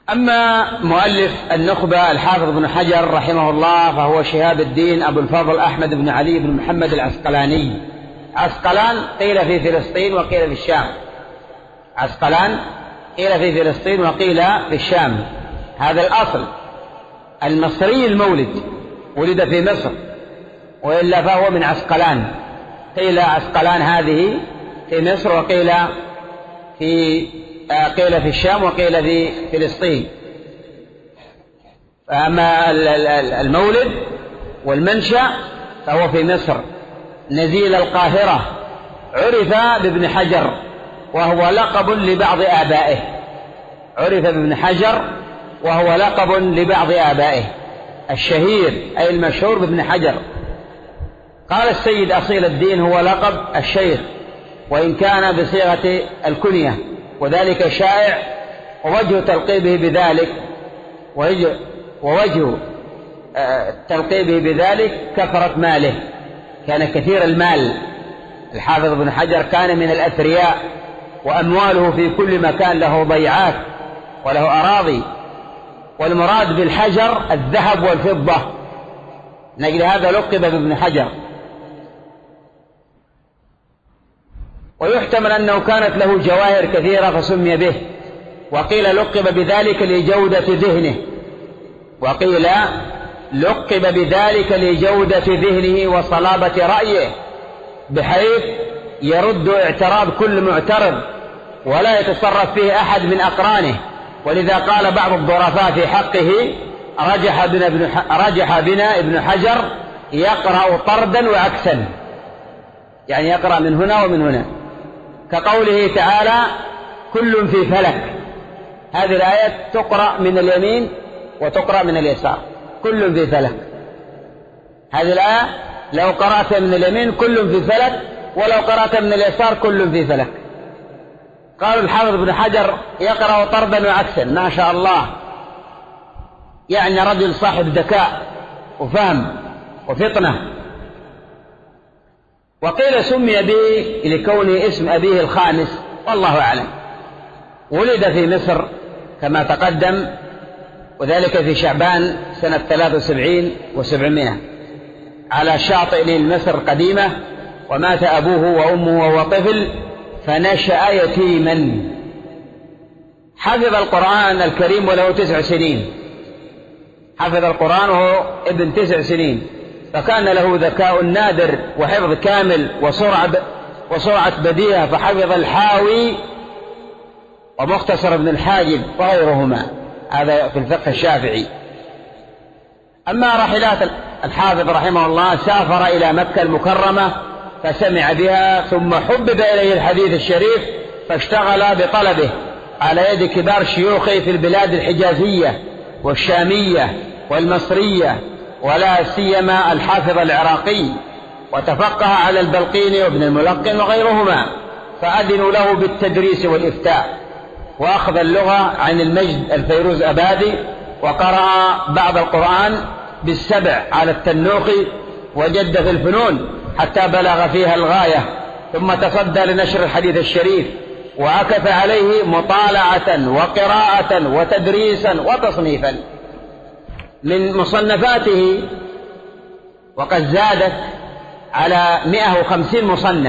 أما مؤلف النخبة الحافظ بن حجر رحمه الله فهو شهاب الدين أبو الفضل أحمد بن علي بن محمد العسقلاني. عسقلان قيل في فلسطين وقيل في الشام. عسقلان قيل في فلسطين وقيل في الشام. هذا الأصل المصري المولد، ولد في مصر، وإلا فهو من عسقلان. قيل عسقلان هذه في مصر، وقيل في الشام، وقيل في فلسطين. فأما المولد والمنشأ فهو في مصر نزيل القاهرة. عرف بابن حجر وهو لقب لبعض آبائه. عرف بابن حجر وهو لقب لبعض آبائه الشهير أي المشهور بابن حجر. قال السيد أصيل الدين هو لقب الشيخ وإن كان بصيغة الكنية، وذلك شائع، ووجه تلقيبه بذلك كثرة ماله. كان كثير المال. الحافظ بن حجر كان من الأثرياء، وأمواله في كل مكان، له ضيعات وله أراضي. والمراد بالحجر الذهب والفضة، نجل هذا لقب بابن حجر. ويحتمل أنه كانت له جواهر كثيرة فسمي به، وقيل لقب بذلك لجودة ذهنه، وقيل لقب بذلك لجودة ذهنه وصلابة رأيه، بحيث يرد اعتراض كل معترض ولا يتصرف فيه أحد من أقرانه. ولذا قال بعض الظرفاء في حقه: رجح بنا ابن حجر يقرأ طردا وعكسا، يعني يقرأ من هنا ومن هنا، كقوله تعالى: كل في فلك. هذه الآية تقرأ من اليمين وتقرأ من اليسار، كل في فلك. هذه الآية لو قرأت من اليمين كل في فلك، ولو قرأت من اليسار كل في فلك. قال الحافظ ابن حجر: يقرأ طردا وعكسا، ما شاء الله، يعني رجل صاحب ذكاء وفهم وفطنة. وقيل سمي به لكونه اسم أبيه الخامس، والله أعلم. ولد في مصر كما تقدم، وذلك في شعبان سنة 73 و700 على شاطئ مصر قديمة. ومات أبوه وأمه وهو طفل، فنشأ يتيما. حفظ القرآن الكريم وله 9 سنين. حفظ القرآن وهو ابن 9 سنين، فكان له ذكاء نادر وحفظ كامل وسرعة بديهة، فحفظ الحاوي ومختصر ابن الحاجب وغيرهما. هذا في الفقه الشافعي. أما رحلات الحافظ رحمه الله، سافر إلى مكة المكرمة فسمع بها، ثم حبب إليه الحديث الشريف فاشتغل بطلبه على يد كبار شيوخه في البلاد الحجازية والشامية والمصرية، ولا سيما الحافظ العراقي، وتفقه على البلقيني وابن الملقن وغيرهما، فأذنوا له بالتدريس والإفتاء، وأخذ اللغة عن المجد الفيروز أبادي، وقرأ بعض القرآن بالسبع على التنوخي، وجد في الفنون حتى بلغ فيها الغاية، ثم تصدى لنشر الحديث الشريف، وعكف عليه مطالعة وقراءة وتدريسا وتصنيفا. من مصنفاته وقد زادت على 150 مصنف،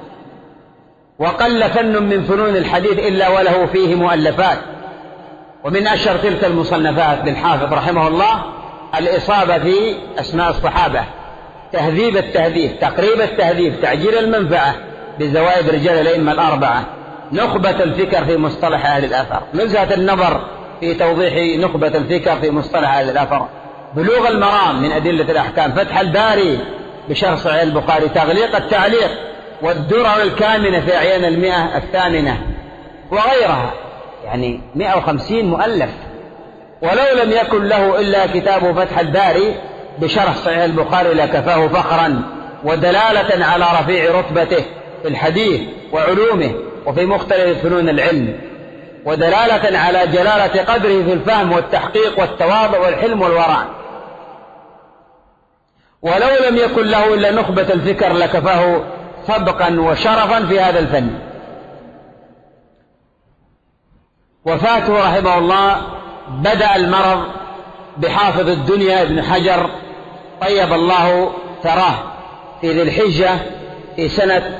وقل فن من فنون الحديث إلا وله فيه مؤلفات. ومن أشهر تلك المصنفات للحافظ رحمه الله الإصابة في أسماء الصحابة، تهذيب التهذيب، تقريب التهذيب، تعجيل المنفعة بزوائد رجال الأئمة الأربعة، نخبة الفكر في مصطلح أهل الأثر، نزهة النظر في توضيح نخبة الفكر في مصطلح أهل الأثر، بلوغ المرام من أدلة الأحكام، فتح الباري بشرح صحيح البخاري، تغليق التعليق، والدرر الكامنة في أعيان 100 الثامنة، وغيرها. يعني 150 مؤلف. ولو لم يكن له إلا كتاب فتح الباري بشرح صحيح البخاري لكفاه فخرا ودلالة على رفيع رتبته في الحديث وعلومه وفي مختلف فنون العلم، ودلالة على جلالة قدره في الفهم والتحقيق والتواضع والحلم والورع. ولو لم يكن له إلا نخبة الفكر لكفاه سبقا وشرفا في هذا الفن. وفاته رحمه الله بدأ المرض بحافظ الدنيا ابن حجر طيب الله ثراه في ذي الحجة في سنة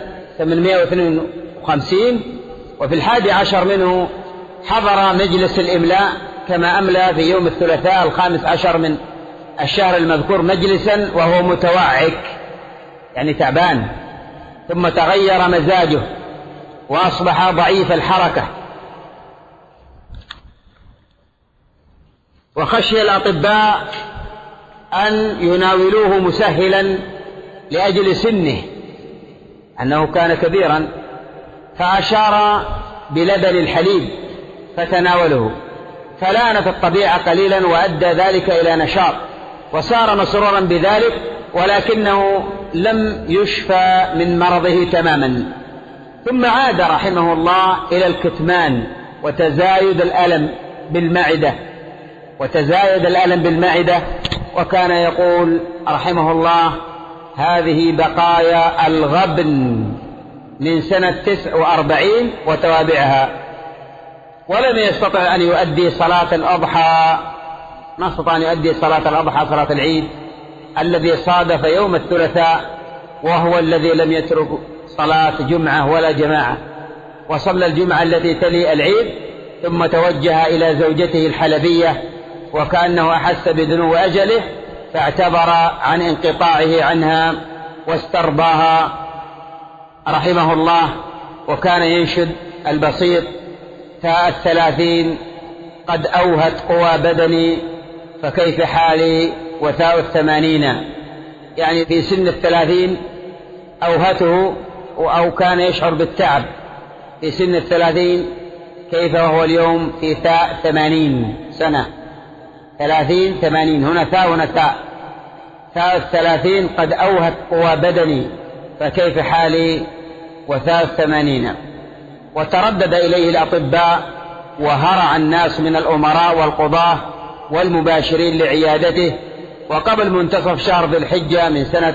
852، وفي 11 منه حضر مجلس الإملاء كما أملى في يوم الثلاثاء 15 من الشهر المذكور مجلسا وهو متوعك يعني تعبان، ثم تغير مزاجه وأصبح ضعيف الحركة، وخشي الأطباء أن يناولوه مسهلا لأجل سنه أنه كان كبيرا، فأشار بلبن الحليب فتناوله، فلانت الطبيعة قليلا وأدى ذلك إلى نشاط وصار مسرورا بذلك، ولكنه لم يشفى من مرضه تماما. ثم عاد رحمه الله إلى الكتمان وتزايد الألم بالمعدة، وكان يقول رحمه الله: هذه بقايا الغبن من سنة 49 وتوابعها. ولم يستطع أن يؤدي صلاة الأضحى، ما استطاع أن يؤدي صلاة الأضحى صلاة العيد الذي صادف يوم الثلاثاء، وهو الذي لم يترك صلاة جمعة ولا جماعة، وصلى الجمعة التي تلي العيد ثم توجه إلى زوجته الحلبية وكأنه أحس بدنو أجله، فاعتبر عن انقطاعه عنها واسترضاها رحمه الله. وكان ينشد البسيط: تاء 30 قد أوهت قوى بدني فكيف حالي وتاء 80، يعني في سن 30 أوهته أو كان يشعر بالتعب في سن 30، كيف وهو اليوم في تاء 80 سنة، 30 80 هنا تاء هنا تاء 30 قد أوهت قوى بدني فكيف حالي وتاء 80. وتردد إليه الأطباء وهرع الناس من الأمراء والقضاة والمباشرين لعيادته. وقبل منتصف شهر ذي الحجة من سنة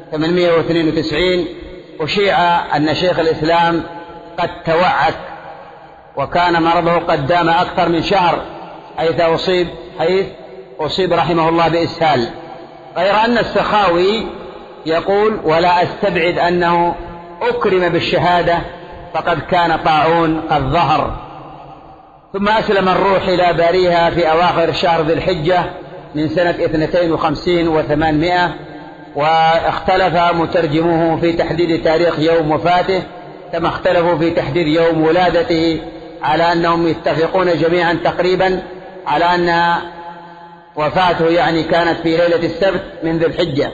892 أشيع أن شيخ الإسلام قد توعك، وكان مرضه قد دام أكثر من شهر، حيث أصيب رحمه الله بإسهال. غير أن السخاوي يقول: ولا أستبعد أنه أكرم بالشهادة فقد كان طاعون قد ظهر. ثم أسلم الروح إلى باريها في أواخر شهر ذي الحجة من سنة 52 و800، واختلف مترجموه في تحديد تاريخ يوم وفاته كما اختلفوا في تحديد يوم ولادته، على أنهم يتفقون جميعا تقريبا على أن وفاته يعني كانت في ليلة السبت من ذي الحجة.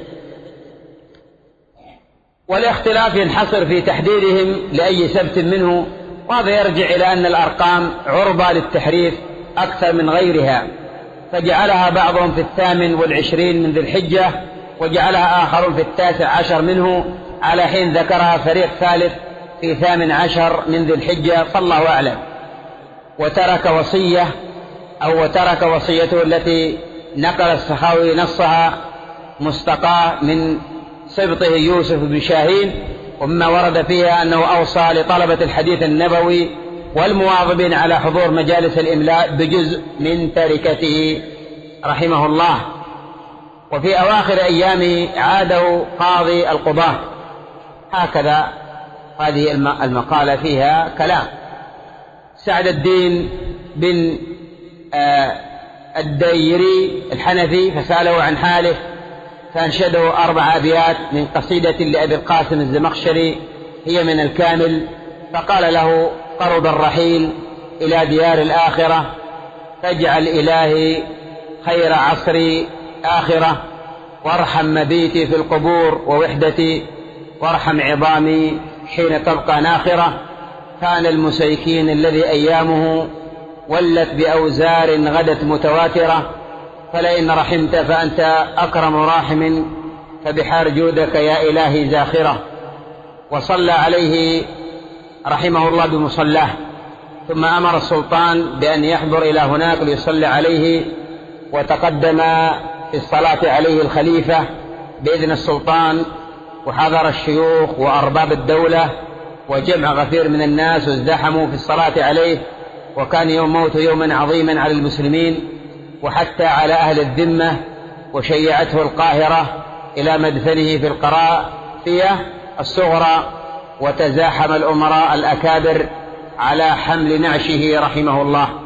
والاختلاف ينحصر في تحديدهم لأي سبت منه، وهذا يرجع إلى أن الأرقام عرضة للتحريف أكثر من غيرها، فجعلها بعضهم في 28 من ذي الحجة، وجعلها آخرون في 19 منه، على حين ذكرها فريق ثالث في 18 من ذي الحجة، فالله أعلم. وترك وصيته التي نقل السخاوي نصها مستقاة من سبطه يوسف بن شاهين، ومما ورد فيها أنه أوصى لطلبة الحديث النبوي والمواظبين على حضور مجالس الإملاء بجزء من تركته رحمه الله. وفي أواخر أيامه عاده قاضي القضاة. هكذا هذه المقالة فيها كلام. سعد الدين بن الديري الحنفي فسأله عن حاله فأنشده 4 أبيات من قصيدة لأبي القاسم الزمخشري هي من الكامل، فقال له: قرب الرحيل إلى ديار الآخرة، فاجعل إلهي خير عصري آخرة، وارحم مبيتي في القبور ووحدتي، وارحم عظامي حين تبقى ناخرة. كان المسيكين الذي أيامه ولت بأوزار غدت متواترة، فلئن رحمت فأنت أكرم راحم، فبحار جودك يا إلهي زاخرة. وصلى عليه رحمه الله بمصلاه، ثم أمر السلطان بأن يحضر إلى هناك ليصلي عليه، وتقدم في الصلاة عليه الخليفة بإذن السلطان، وحضر الشيوخ وأرباب الدولة وجمع غفير من الناس وازدحموا في الصلاة عليه، وكان يوم موته يوما عظيما على المسلمين وحتى على أهل الذمة، وشيعته القاهرة إلى مدفنه في القرافية الصغرى، وتزاحم الأمراء الأكابر على حمل نعشه رحمه الله.